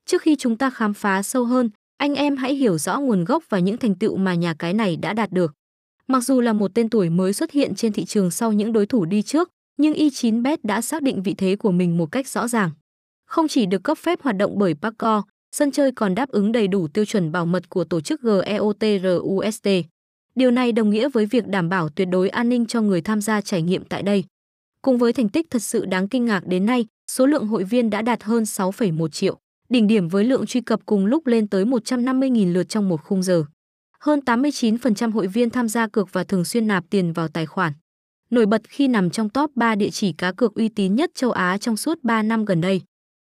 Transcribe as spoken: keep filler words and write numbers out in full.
Trước khi chúng ta khám phá sâu hơn, anh em hãy hiểu rõ nguồn gốc và những thành tựu mà nhà cái này đã đạt được. Mặc dù là một tên tuổi mới xuất hiện trên thị trường sau những đối thủ đi trước, nhưng i chín bet đã xác định vị thế của mình một cách rõ ràng. Không chỉ được cấp phép hoạt động bởi Pacor, sân chơi còn đáp ứng đầy đủ tiêu chuẩn bảo mật của tổ chức GEOTRUST. Điều này đồng nghĩa với việc đảm bảo tuyệt đối an ninh cho người tham gia trải nghiệm tại đây. Cùng với thành tích thật sự đáng kinh ngạc đến nay, số lượng hội viên đã đạt hơn sáu phẩy một triệu, đỉnh điểm với lượng truy cập cùng lúc lên tới một trăm năm mươi nghìn lượt trong một khung giờ. Hơn tám mươi chín phần trăm hội viên tham gia cược và thường xuyên nạp tiền vào tài khoản. Nổi bật khi nằm trong top ba địa chỉ cá cược uy tín nhất châu Á trong suốt ba năm gần đây.